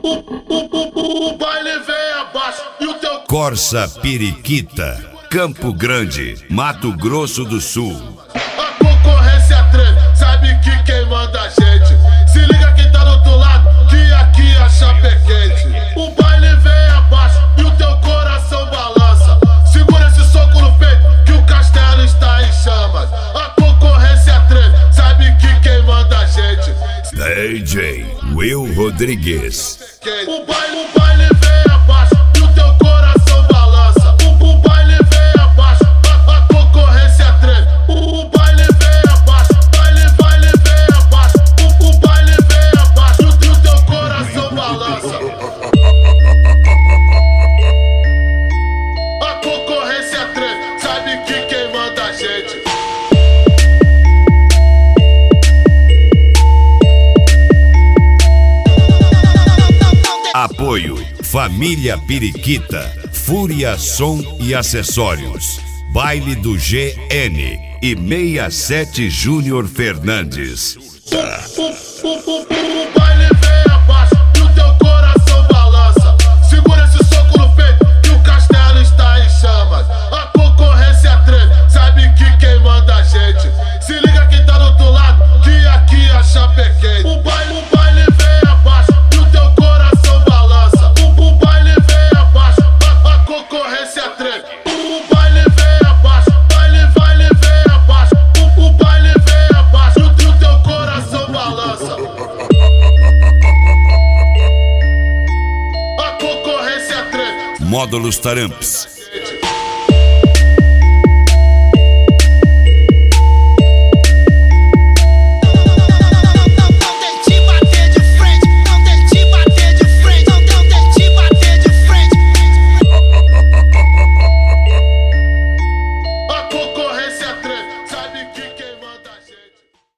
O baile vem abaixo e o teu Corsa Periquita, Campo Grande, Mato Grosso do Sul. A concorrência treme, sabe que quem manda a gente. Se liga quem tá do outro lado, que aqui a chapa é quente. O baile vem abaixo e o teu coração balança. Segura esse soco no peito, que o castelo está em chamas. A concorrência treme, sabe que quem manda a gente. DJ Will Rodrigues. O baile vem abaixo e o teu coração balança. O baile vem abaixo, a concorrência treme. O baile vem abaixo, baile vem abaixo. O baile vem abaixo e o teu coração balança. A concorrência treme, sabe que quem manda a gente. Apoio Família Periquita, Fúria Som e Acessórios, Baile do GN e 67 Júnior Fernandes. O baile vem abaixo e o teu coração balança. Segura esse soco no peito, que o castelo está em chamas. A concorrência treme, sabe que quem manda a gente. Se liga quem tá do outro lado, que aqui a chapa é quente. O baile vem abaixo e o teu coração balança. O baile vem abaixo, a concorrência treme. O baile vem abaixo, baile vem abaixo. O baile vem abaixo e o teu coração balança. A concorrência treme. Módulos Taramps,